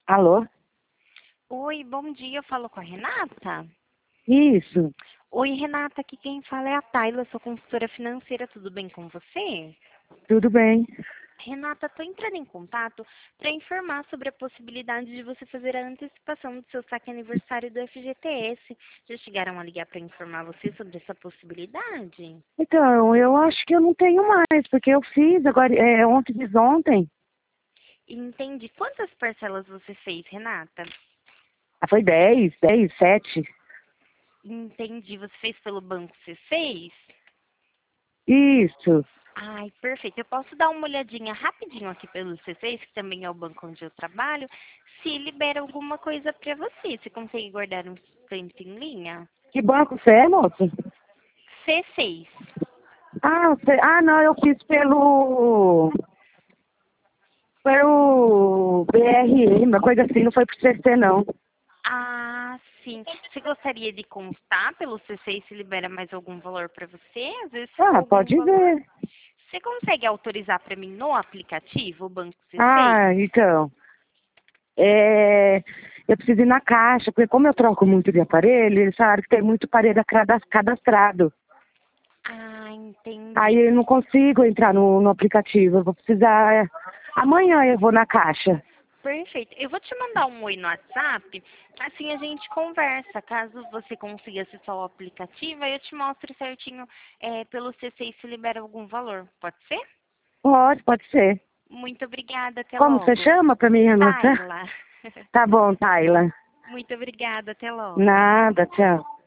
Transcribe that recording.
Alô? Oi, bom dia, eu falo com a Renata? Isso, Oi, Renata, aqui quem fala é a Tayla, sou consultora financeira, tudo bem com você? tudo bem. Renata, estou entrando em contato para informar sobre a possibilidade de você fazer a antecipação do seu saque aniversário do FGTS. Já chegaram a ligar para informar você sobre essa possibilidade? Então, eu acho que eu não tenho mais, porque eu fiz agora, ontem, fiz ontem. Entendi. Quantas parcelas você fez, Renata? Ah, foi 10, 7. Entendi. Você fez pelo banco C6? Isso. Ai, perfeito. Eu posso dar uma olhadinha rapidinho aqui pelo C6, que também é o banco onde eu trabalho, se libera alguma coisa para você. Você consegue guardar um tempo em linha? Que banco você é, moço? C6. Não, eu fiz pelo BRM, uma coisa assim, não foi pro CC, não. Ah, sim. Você gostaria de constar pelo C6 se libera mais algum valor para você? Às vezes, se for Ah, algum pode valor. ver. Você consegue autorizar para mim no aplicativo, o banco C6? Ah, então, eu preciso ir na caixa, porque como eu troco muito de aparelho, eles falaram que tem muito aparelho cadastrado. Ah, Aí entendi. eu não consigo entrar no aplicativo. Eu vou precisar. Amanhã eu vou na caixa. Perfeito. Eu vou te mandar um oi no WhatsApp, assim a gente conversa. Caso você consiga acessar o aplicativo, aí eu te mostro certinho pelo C6 se libera algum valor. Pode ser? Pode ser. Muito obrigada, até Como você logo. chama pra mim anotar? Tayla. Tá bom, Tayla. Muito obrigada, até logo. Nada, tchau.